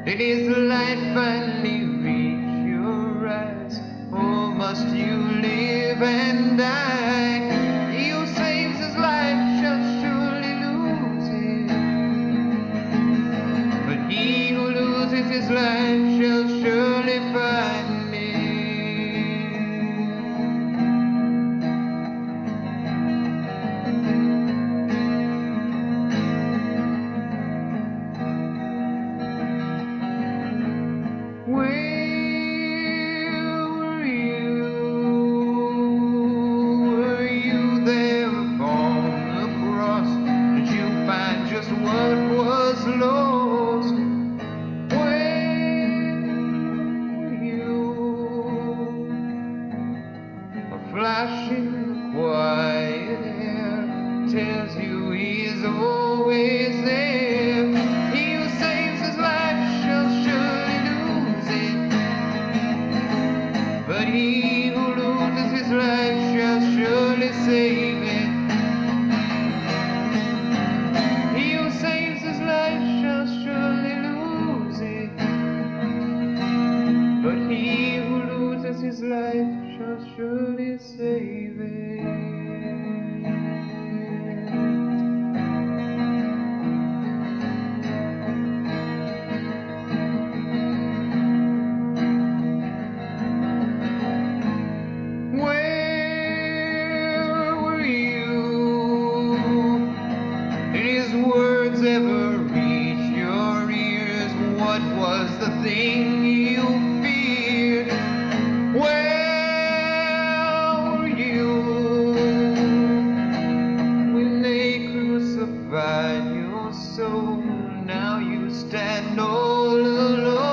Did his light finally reach your eyes? Or must you live and die? He who saves his life shall surely lose it, but he who loses his life shall surely find it. What was lost when you a flash in the quiet air tells you he's always there. He who saves his life shall surely lose it, but he who loses his life shall surely save it. His life shall surely save it. Where were you? Did his words ever reach your ears? What was the thing you feared? Where were you when they crucified your soul? Now you stand all alone.